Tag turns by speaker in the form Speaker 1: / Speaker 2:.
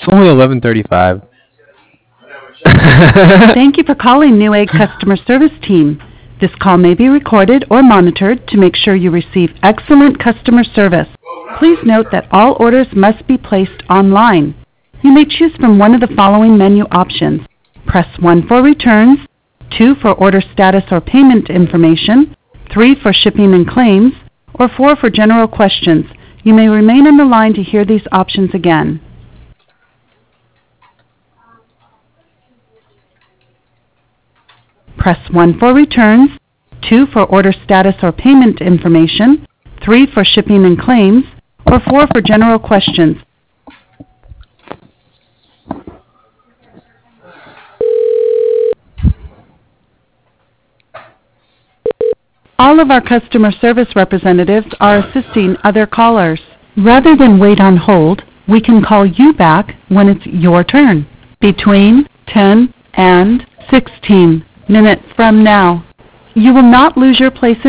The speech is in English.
Speaker 1: only 11:35.
Speaker 2: Thank you for calling Newegg Customer Service Team. This call may be recorded or monitored to make sure you receive excellent customer service. Please note that all orders must be placed online. You may choose from one of the following menu options. Press 1 for returns, 2 for order status or payment information, 3 for shipping and claims, or 4 for general questions. You may remain on the line to hear these options again. Press 1 for returns, 2 for order status or payment information, 3 for shipping and claims, or 4 for general questions. All of our customer service representatives are assisting other callers. Rather than wait on hold, we can call you back when it's your turn, between 10 and 16 minutes from now. You will not lose your place in